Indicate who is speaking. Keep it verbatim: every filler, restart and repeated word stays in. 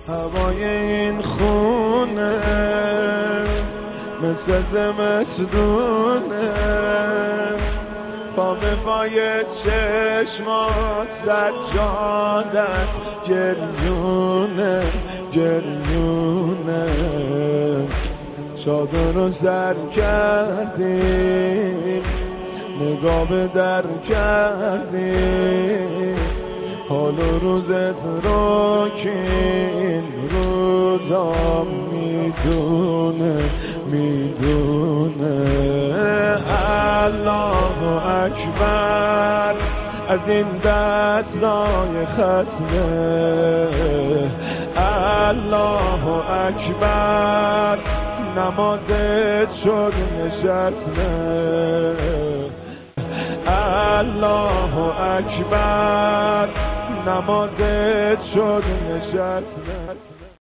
Speaker 1: هوای این خونه مثل زمستونه، با وفای چشمات سجادت گریونه گریونه. چادر رو سر کردیم، نگاه به در کردیم، حال و روزت رو که این روزا میدونه میدونه. الله اکبر از این دستای ختمه، الله اکبر نمازت شد نشستنه، الله اکبر نمازت شد نشستنه.